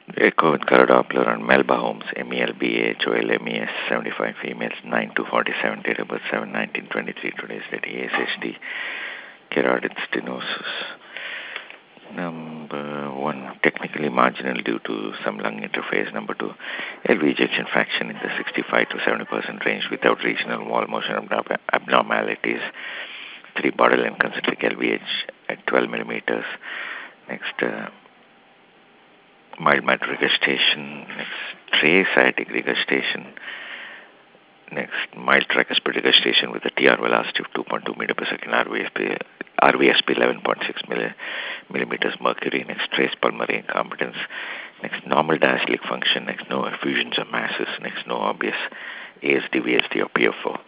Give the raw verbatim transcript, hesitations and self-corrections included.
Echo with color Doppler on Melba Holmes, M E L B A H O L M E S, seventy-five females, nine to forty-seven, date of birth seven nineteen twenty-three, today's date A S H D, carotid stenosis. Number one, technically marginal due to some lung interface. Number two, L V ejection fraction in the sixty-five to seventy percent range without regional wall motion abnorm- abnormalities. Three, borderline concentric L V H at twelve millimeters. Next, uh, mild matter regurgitation. Next, trace sciatic regurgitation. Next, mild tricuspid regurgitation with a T R velocity of two point two meter per second, R V S P, R V S P eleven point six milli, millimeters mercury. Next, trace pulmonary incompetence. Next, normal diastolic function. Next, no effusions or masses. Next, no obvious A S D, V S D, or P F O.